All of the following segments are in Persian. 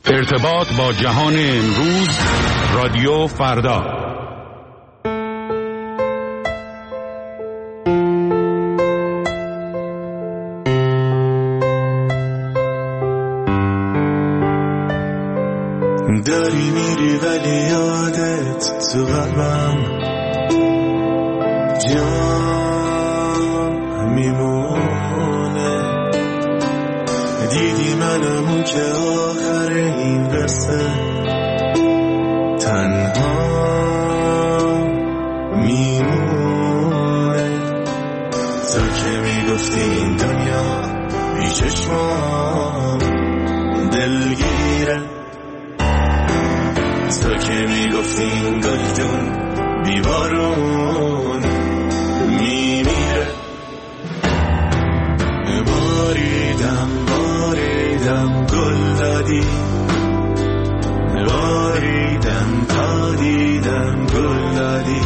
ارتباط با جهان امروز، رادیو فردا. داری میری ولی یادت تو قلبم جا میمونه. دیدی منمو که آخر این قصه تنها میمونه. تو که میگفتی این دنیا بی چشمام دلگیره، تو که میگفتی این گلدون بی بارون میمیره. باریدم گل دادی، باریدم تا دیدم گل دادی.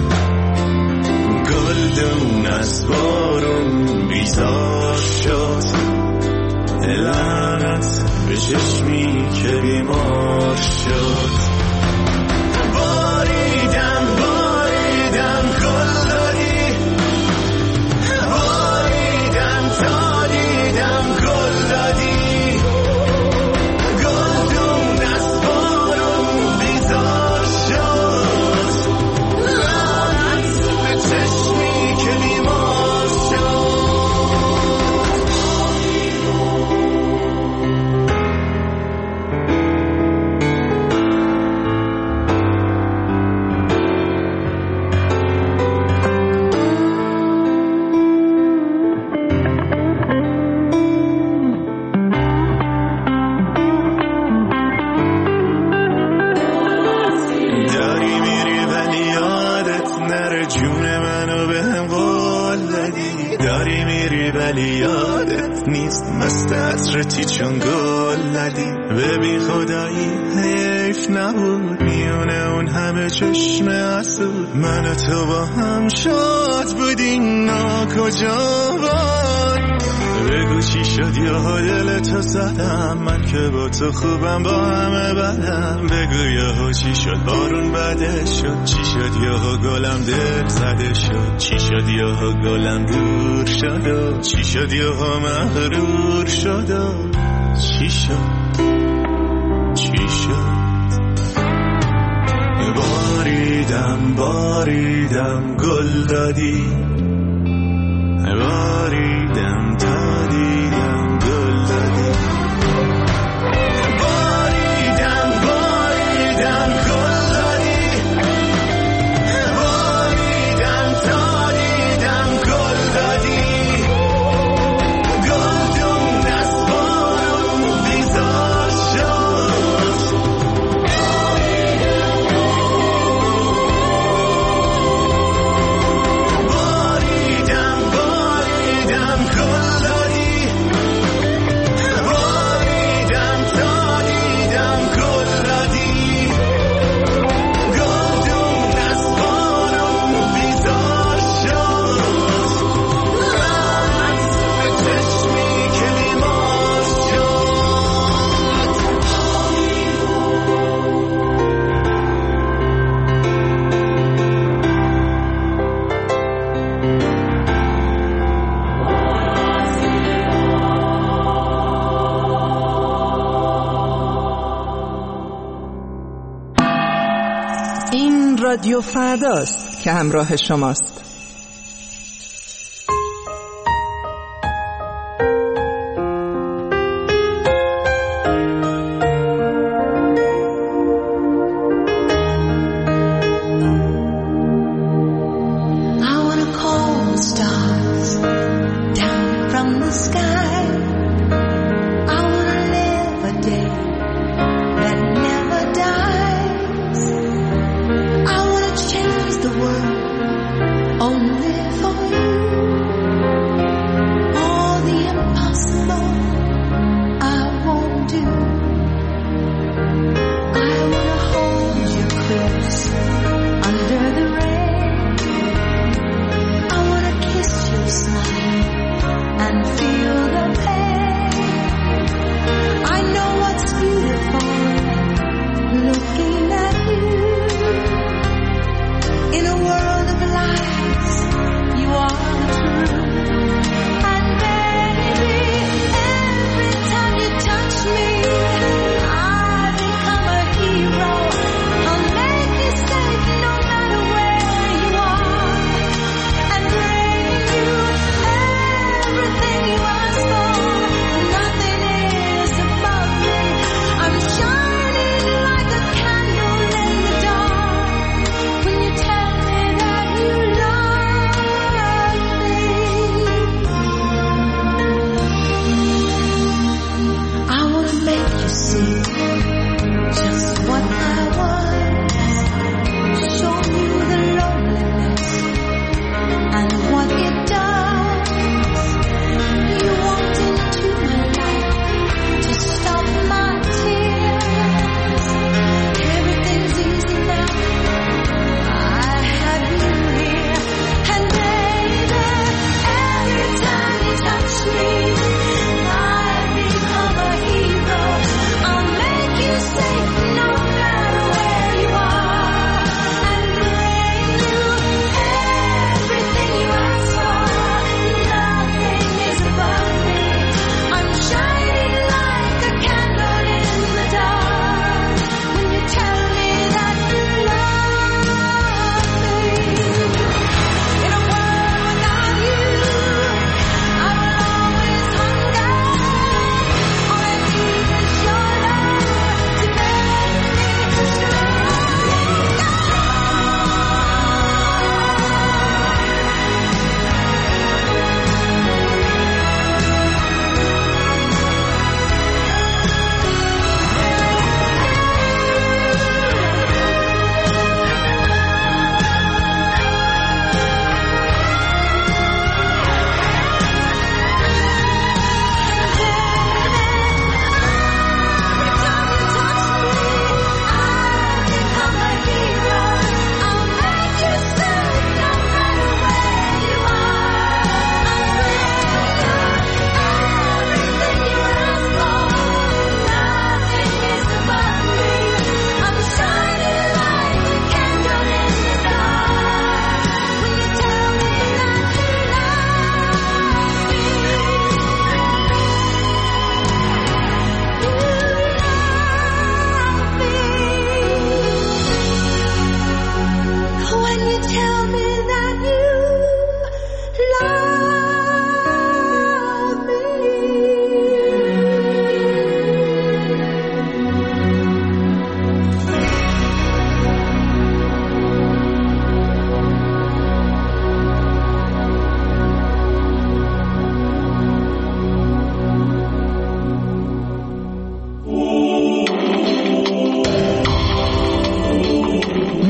گلدون از بارون بیزار شد، لعنت به چشمی که بیمار شد. باریدم گل دادی، باریدم تا دیدم گل دادی. گلدون از بارون بیزار شد، لعنت به چشمی که بیمار شد. مستطرتی چون گل ندی، ببین خدایی حیف نبود میونه اون همه چشم حسود. من و تو با هم شاد بودیم ناکجا بود. بگو چی شد یا دل تو زدم، من که با تو خوبم با همه بدم. بگو یا چی شد بارون بده شد، چی شد یا گلم دل زده شد، چی شد یا گلم دور شد و چی شد یا مغرور شد و چی شد. باریدم گل دادی، باریدم تا دیدم گل دادی. باریدم گل دادی، باریدم تا دیدم گل دادی. گلدون از بارون بیزار شد، رادیو فرداست که همراه شماست.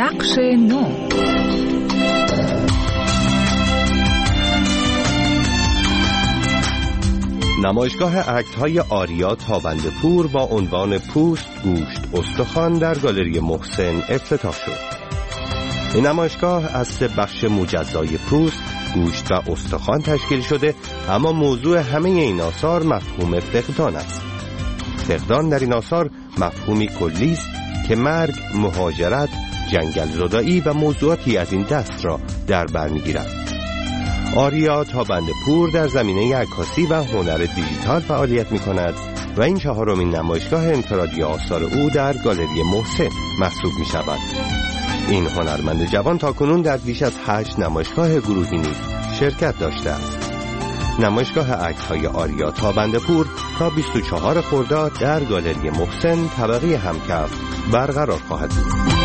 بخش 9. نمایشگاه عکس‌های آریا تابنده‌پور با عنوان پوست، گوشت، استخوان در گالری محسن افتتاح شد. این نمایشگاه از 3 بخش مجزای پوست، گوشت و استخوان تشکیل شده، اما موضوع همه این آثار مفهوم فقدان است. فقدان در این آثار مفهومی کلی است که مرگ، مهاجرت، جنگل زدایی و موضوعاتی از این دست را در بر می‌گیرد. آریا تابنده‌پور در زمینه عکاسی و هنر دیجیتال فعالیت می‌کند و این 4مین نمایشگاه انفرادی آثار او در گالری محسن محسوب می‌شود. این هنرمند جوان تاکنون در بیش از 8 نمایشگاه گروهی نیز شرکت داشته است. نمایشگاه عکس‌های آریا تابنده‌پور تا 24 خرداد در گالری محسن طبقه همکف برقرار خواهد بود.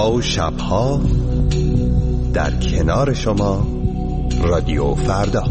روزها و شبها در کنار شما رادیو فردا.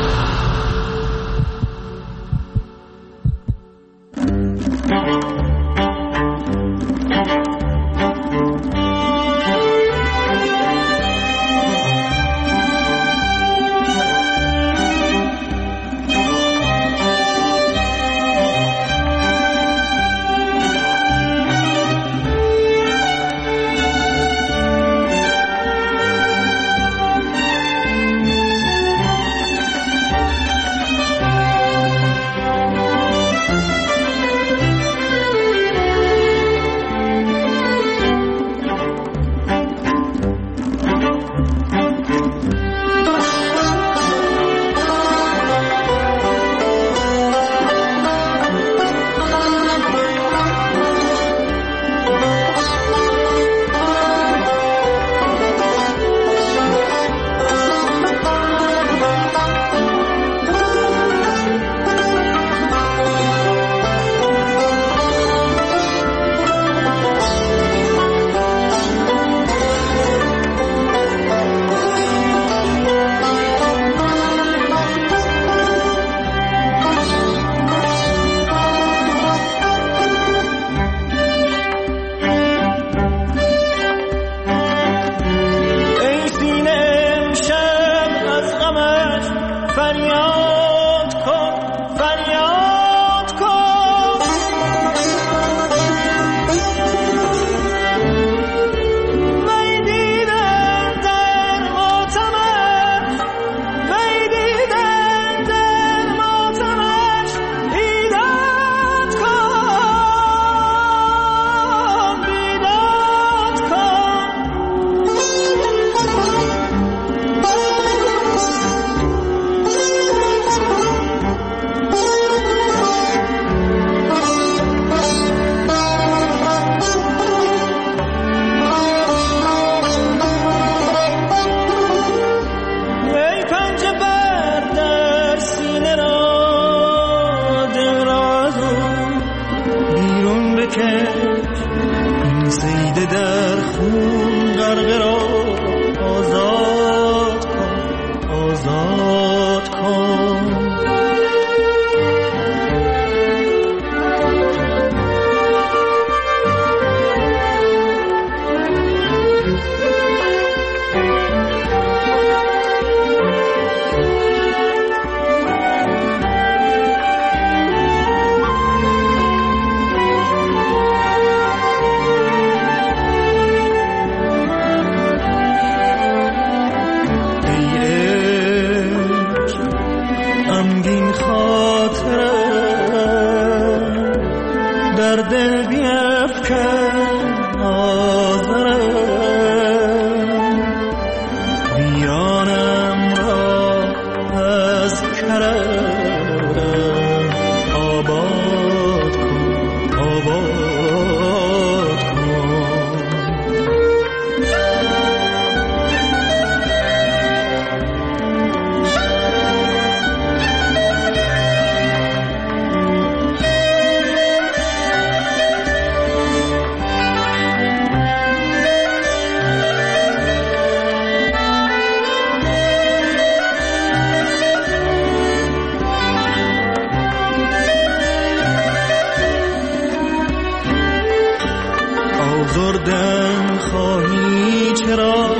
آزردن خواهی چرا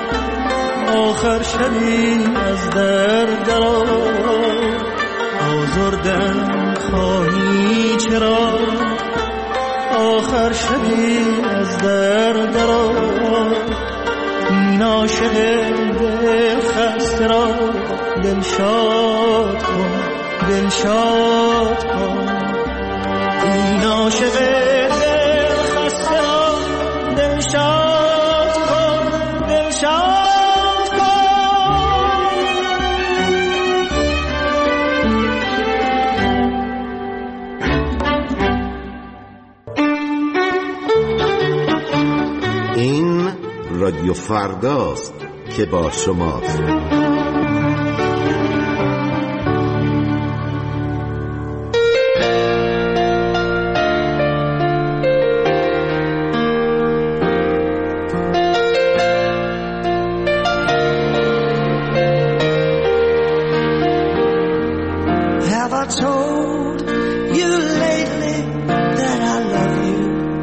آخر شبی از در درآ، آزردن خواهی چرا آخر شبی از در درآ، این عاشق دل خسته را دلشاد کن دلشاد کن، این عاشق دل خسته را دلشاد کن دلشاد کن. این رادیو فرداست که با شماست. Have I told you lately that I love you?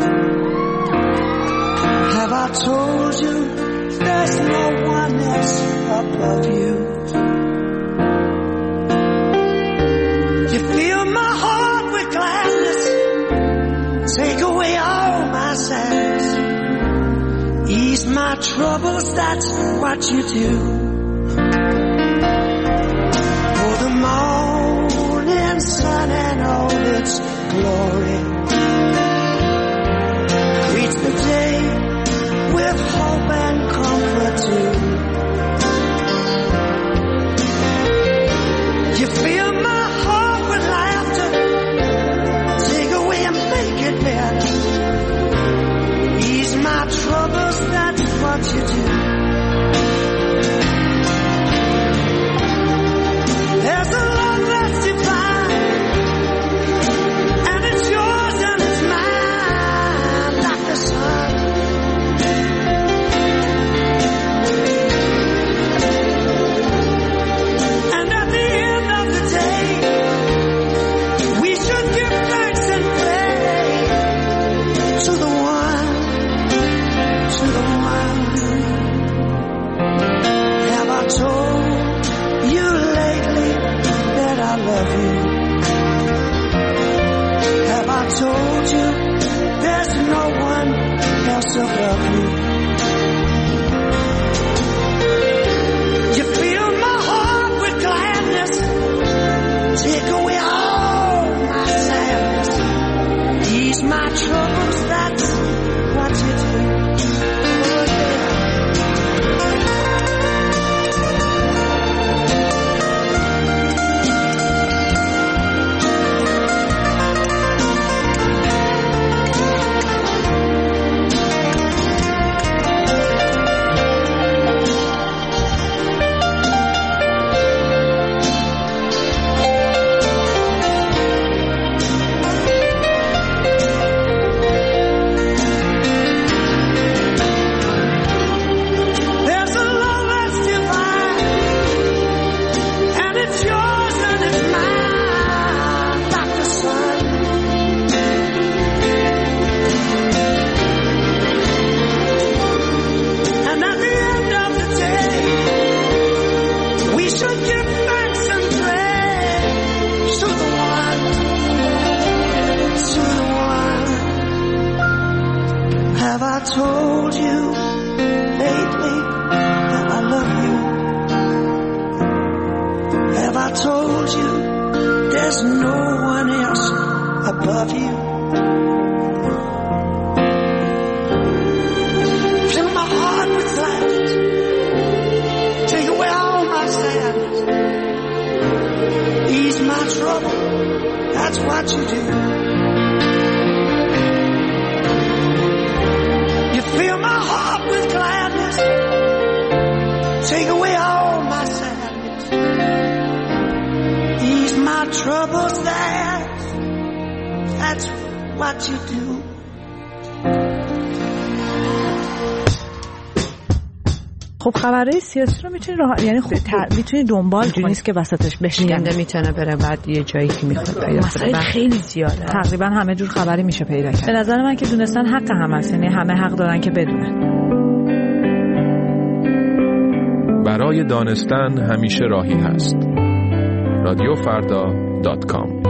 Have I told you there's no one else above you? You fill my heart with gladness, take away all my sadness, ease my troubles, that's what you do. For the morning sun and all its glory greets the day with hope and comfort too. You fill my heart with laughter, take away and make it better, ease my troubles, that's what you do. There's a love that's divine, and it's yours and it's mine, like the sun. And at the end of the day, we should give thanks and pray to the one, to the one. Have I told you lately that I love you? Have I told you there's no one else above you? You fill my heart with gladness, take away all my sadness, ease my troubles, that's what you do. There's a love that's divine, and it's yours and it's mine, like the sun. And at the end of the day, we should give thanks and praise to the one, to the one. Have I told you lately that I love you? Have I told you there's no one else above you? Fill my heart with gladness, take away all my sadness, ease my trouble, that's what you do. You fill my heart with gladness, take away all my sadness, ease my troubles, that's what you do. خب خبرهای سیاسی رو میتونی یعنی میتونی دنبال کنی، نیست که وسطش بشکنده، میتونه بره بعد یه جایی که میخواد پیدا مسائل خیلی زیاده، تقریبا همه جور خبری میشه پیدا کرد. به نظر من که دونستن حق همه است، یعنی همه حق دارن که بدونن. برای دانستن همیشه راهی هست. رادیوفردا.com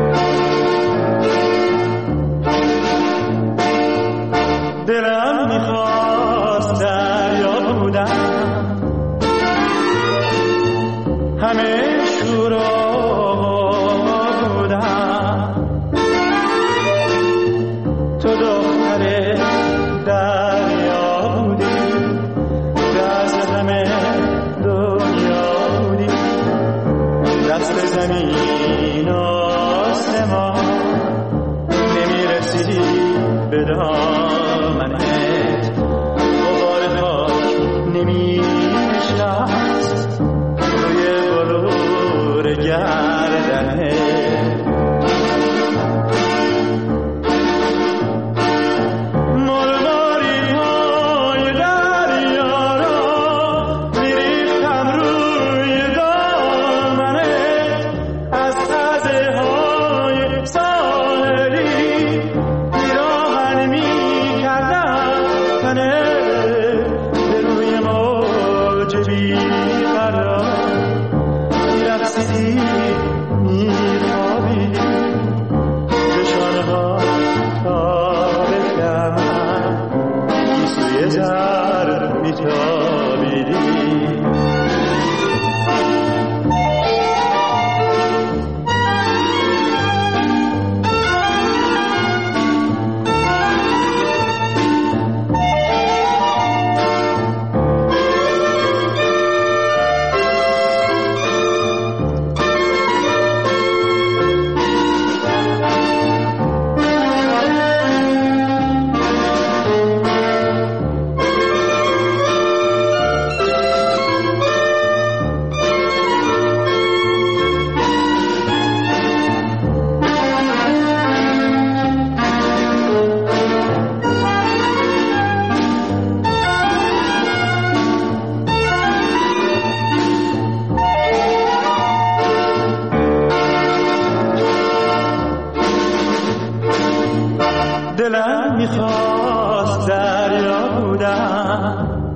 دلم میخواد گیسوی زر میتابیدی. دلم میخواست دریا بودم،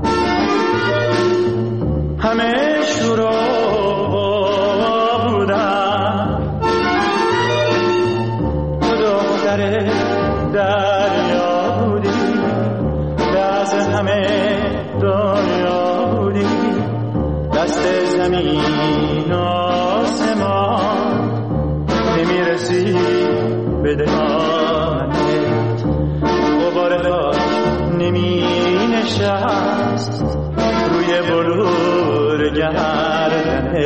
همه شورا بودم، تو دختر دریا بودی، دست همه دنیا بودی، دست زمین آسمان نمیرسی به دهانت، نمی نشست روی بلور گردنه.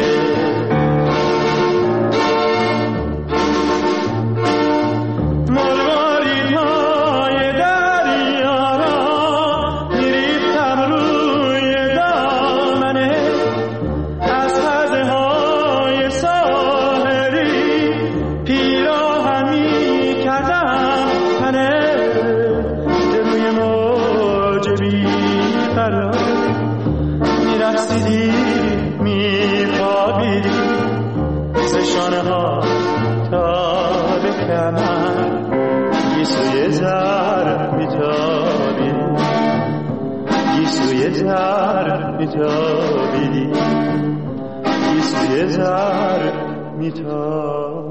مروارید های دریا را میریختم روی دامنه، از خزه های ساحلی پیراهن میکردم تنه، میرقصیدی میخوابیدی، سشانه ها تا به کمر گیسوی زر میتابیدی، گیسوی زر میتابیدی، گیسوی زر میتابیدی.